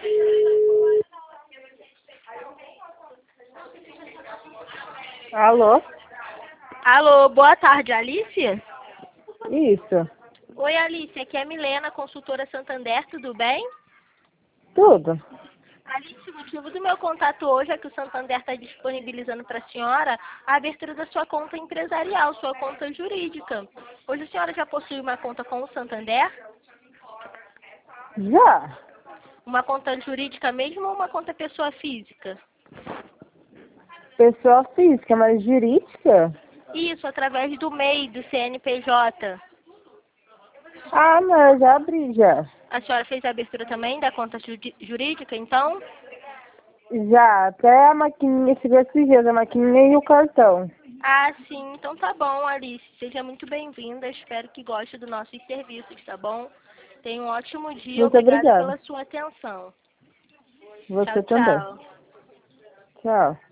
Alô? Alô, boa tarde, Alice? Isso. Oi, Alice, aqui é a Milena, consultora Santander, tudo bem? Tudo. Alice, o motivo do meu contato hoje é que o Santander está disponibilizando para a senhora a abertura da sua conta empresarial, sua conta jurídica. Hoje a senhora já possui uma conta com o Santander? Já. Uma conta jurídica mesmo ou uma conta pessoa física? Pessoa física, mas jurídica? Isso, através do MEI, do CNPJ. Ah, mas eu já abri já. A senhora fez a abertura também da conta jurídica, então? Já, até a maquininha, chegou esses dias, a maquininha e o cartão. Ah, sim. Então tá bom, Alice. Seja muito bem-vinda. Espero que goste dos nossos serviços, tá bom? Tenha um ótimo dia. Muito Obrigada obrigada. pela sua atenção. Tchau, Você também. tchau. Tchau.